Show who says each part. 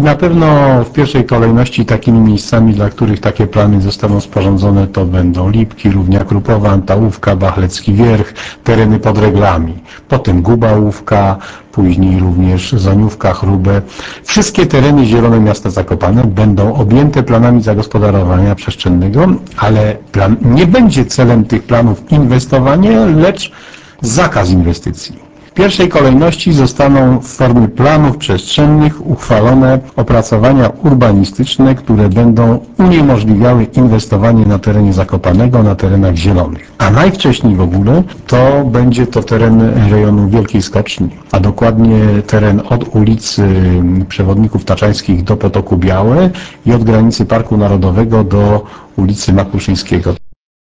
Speaker 1: I na pewno w pierwszej kolejności takimi miejscami, dla których takie plany zostaną sporządzone, to będą Lipki, Równia Krupowa, Antałówka, Bachlecki Wierch, tereny pod Reglami. Potem Gubałówka, później również Zoniówka, Chrubę. Wszystkie tereny zielone miasta Zakopane będą objęte planami zagospodarowania przestrzennego, ale plan nie będzie celem tych planów inwestowanie, lecz zakaz inwestycji. W pierwszej kolejności zostaną w formie planów przestrzennych uchwalone opracowania urbanistyczne, które będą uniemożliwiały inwestowanie na terenie Zakopanego, na terenach zielonych. A najwcześniej w ogóle to będzie to teren rejonu Wielkiej Skoczni, a dokładnie teren od ulicy Przewodników Taczańskich do Potoku Białe i od granicy Parku Narodowego do ulicy Makuszyńskiego.